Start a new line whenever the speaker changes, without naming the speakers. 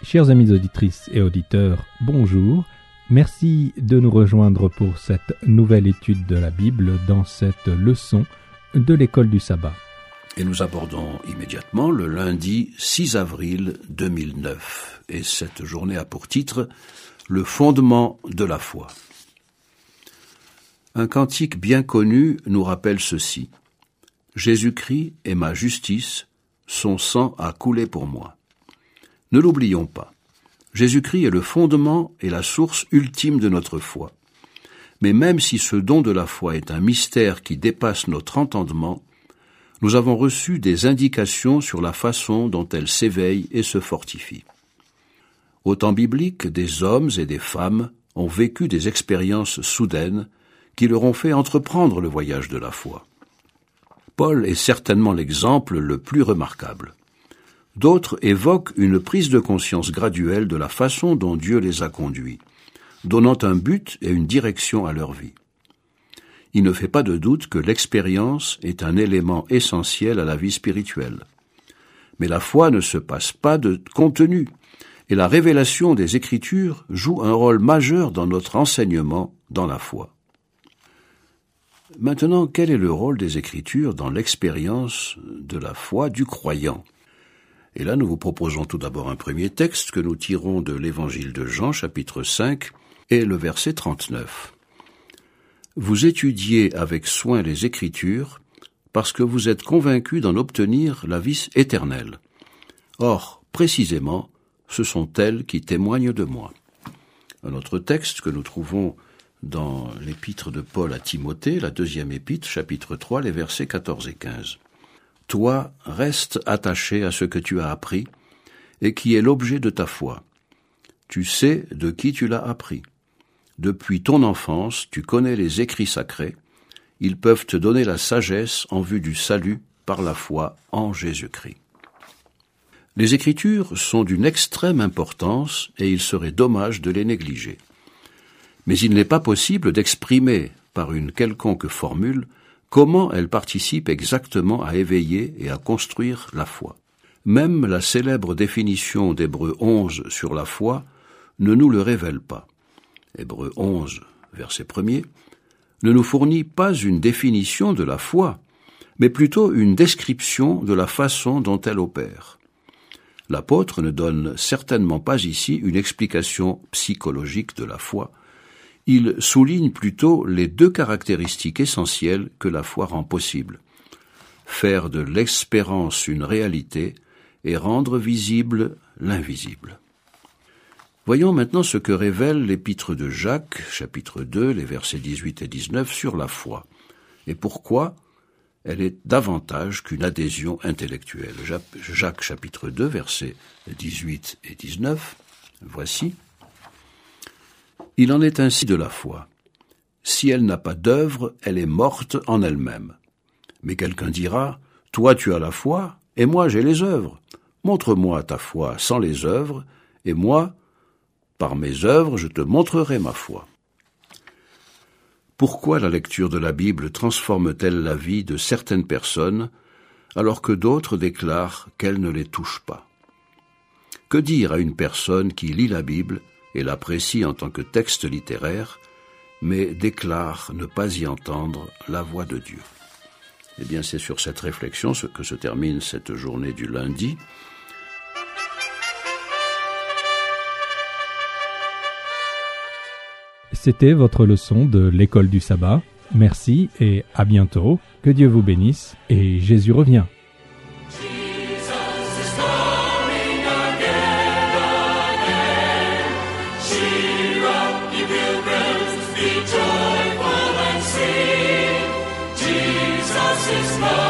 Chers amis auditrices et auditeurs, bonjour. Merci de nous rejoindre pour cette nouvelle étude de la Bible dans cette leçon de l'école du sabbat.
Et nous abordons immédiatement le lundi 6 avril 2009. Et cette journée a pour titre « Le fondement de la foi ». Un cantique bien connu nous rappelle ceci. « Jésus-Christ est ma justice, son sang a coulé pour moi ». Ne l'oublions pas. Jésus-Christ est le fondement et la source ultime de notre foi. Mais même si ce don de la foi est un mystère qui dépasse notre entendement, nous avons reçu des indications sur la façon dont elle s'éveille et se fortifie. Au temps biblique, des hommes et des femmes ont vécu des expériences soudaines qui leur ont fait entreprendre le voyage de la foi. Paul est certainement l'exemple le plus remarquable. D'autres évoquent une prise de conscience graduelle de la façon dont Dieu les a conduits, donnant un but et une direction à leur vie. Il ne fait pas de doute que l'expérience est un élément essentiel à la vie spirituelle. Mais la foi ne se passe pas de contenu, et la révélation des Écritures joue un rôle majeur dans notre enseignement dans la foi. Maintenant, quel est le rôle des Écritures dans l'expérience de la foi du croyant ? Et là, nous vous proposons tout d'abord un premier texte que nous tirons de l'Évangile de Jean, chapitre 5, et le verset 39. « Vous étudiez avec soin les Écritures, parce que vous êtes convaincus d'en obtenir la vie éternelle. Or, précisément, ce sont elles qui témoignent de moi. » Un autre texte que nous trouvons dans l'épître de Paul à Timothée, la deuxième épître, chapitre 3, les versets 14 et 15. Toi, reste attaché à ce que tu as appris et qui est l'objet de ta foi. Tu sais de qui tu l'as appris. Depuis ton enfance, tu connais les écrits sacrés. Ils peuvent te donner la sagesse en vue du salut par la foi en Jésus-Christ. Les Écritures sont d'une extrême importance et il serait dommage de les négliger. Mais il n'est pas possible d'exprimer par une quelconque formule comment elles participent exactement à éveiller et à construire la foi. Même la célèbre définition d'Hébreux 11 sur la foi ne nous le révèle pas. Hébreux 11, verset 1er, ne nous fournit pas une définition de la foi, mais plutôt une description de la façon dont elle opère. L'apôtre ne donne certainement pas ici une explication psychologique de la foi. Il souligne plutôt les deux caractéristiques essentielles que la foi rend possible. Faire de l'espérance une réalité et rendre visible l'invisible. Voyons maintenant ce que révèle l'épître de Jacques, chapitre 2, les versets 18 et 19, sur la foi, et pourquoi elle est davantage qu'une adhésion intellectuelle. Jacques, chapitre 2, versets 18 et 19, voici. Il en est ainsi de la foi. Si elle n'a pas d'œuvre, elle est morte en elle-même. Mais quelqu'un dira, « Toi tu as la foi, et moi j'ai les œuvres. Montre-moi ta foi sans les œuvres, et moi, par mes œuvres, je te montrerai ma foi. » Pourquoi la lecture de la Bible transforme-t-elle la vie de certaines personnes, alors que d'autres déclarent qu'elle ne les touche pas ? Que dire à une personne qui lit la Bible et l'apprécie en tant que texte littéraire, mais déclare ne pas y entendre la voix de Dieu. Eh bien, c'est sur cette réflexion que se termine cette journée du lundi.
C'était votre leçon de l'école du sabbat. Merci et à bientôt. Que Dieu vous bénisse et Jésus revient.
Be joyful and sing, Jesus is Lord.